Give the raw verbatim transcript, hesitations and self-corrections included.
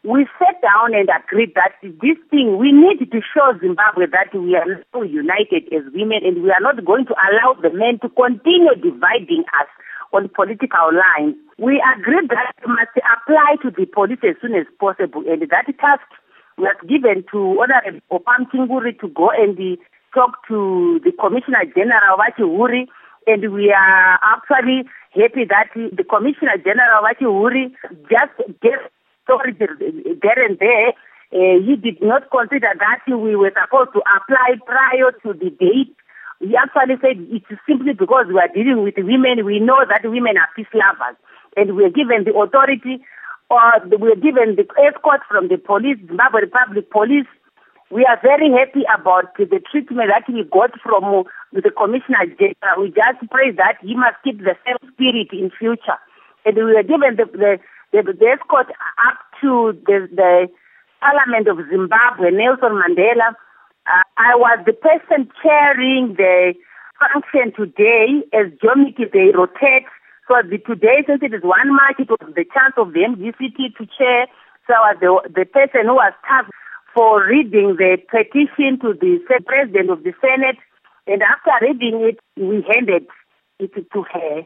we sat down and agreed that this thing, we need to show Zimbabwe that we are so united as women, and we are not going to allow the men to continue dividing us on political lines. We agreed that it must apply to the police as soon as possible, and that task was given to Honorable Opam Tinguri to go and uh, talk to the Commissioner General Wati Huri, and we are actually happy that the Commissioner General Wati Huri just gave story there and there. Uh, he did not consider that we were supposed to apply prior to the date. He actually said it's simply because we are dealing with women. We know that women are peace lovers, and we are given the authority, or we are given the escort from the police, Zimbabwe Republic Police. We are very happy about the treatment that we got from the Commissioner General. We just pray that he must keep the same spirit in future. And we were given the, the, the, the escort up to the, the Parliament of Zimbabwe, Nelson Mandela. Uh, I was the person chairing the function today as Jomiki, they rotate. So the, today, since it is one March, it was the chance of the M D C T to chair. So I was the, the person who was tasked for reading the petition to the President of the Senate. And after reading it, we handed it to her.